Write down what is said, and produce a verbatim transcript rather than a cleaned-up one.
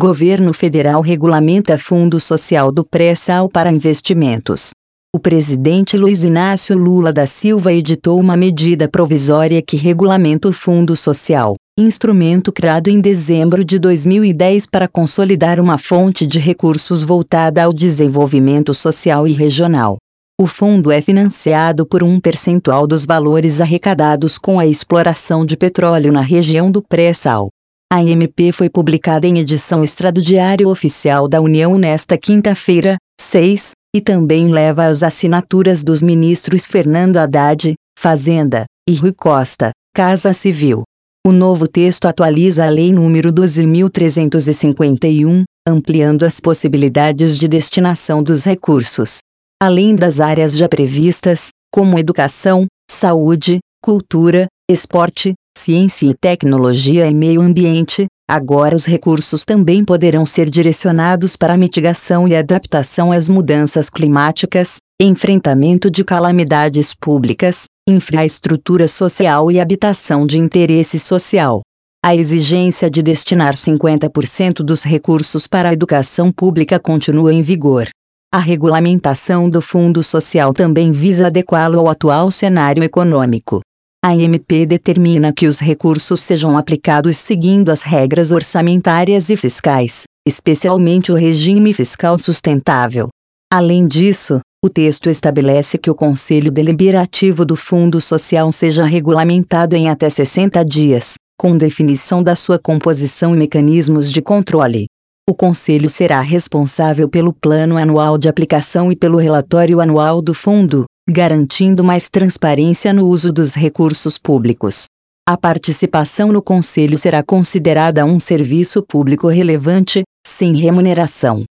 Governo Federal regulamenta Fundo Social do Pré-Sal para investimentos. O presidente Luiz Inácio Lula da Silva editou uma medida provisória que regulamenta o Fundo Social, instrumento criado em dezembro de dois mil e dez para consolidar uma fonte de recursos voltada ao desenvolvimento social e regional. O fundo é financiado por um percentual dos valores arrecadados com a exploração de petróleo na região do pré-sal. A M P foi publicada em edição extra do Diário Oficial da União nesta quinta-feira, seis, e também leva as assinaturas dos ministros Fernando Haddad, Fazenda, e Rui Costa, Casa Civil. O novo texto atualiza a Lei número doze mil trezentos e cinquenta e um, ampliando as possibilidades de destinação dos recursos. Além das áreas já previstas, como educação, saúde, cultura, esporte, ciência e tecnologia e meio ambiente, agora os recursos também poderão ser direcionados para a mitigação e adaptação às mudanças climáticas, enfrentamento de calamidades públicas, infraestrutura social e habitação de interesse social. A exigência de destinar cinquenta por cento dos recursos para a educação pública continua em vigor. A regulamentação do Fundo Social também visa adequá-lo ao atual cenário econômico. A M P determina que os recursos sejam aplicados seguindo as regras orçamentárias e fiscais, especialmente o regime fiscal sustentável. Além disso, o texto estabelece que o Conselho Deliberativo do Fundo Social seja regulamentado em até sessenta dias, com definição da sua composição e mecanismos de controle. O Conselho será responsável pelo Plano Anual de Aplicação e pelo Relatório Anual do Fundo, garantindo mais transparência no uso dos recursos públicos. A participação no Conselho será considerada um serviço público relevante, sem remuneração.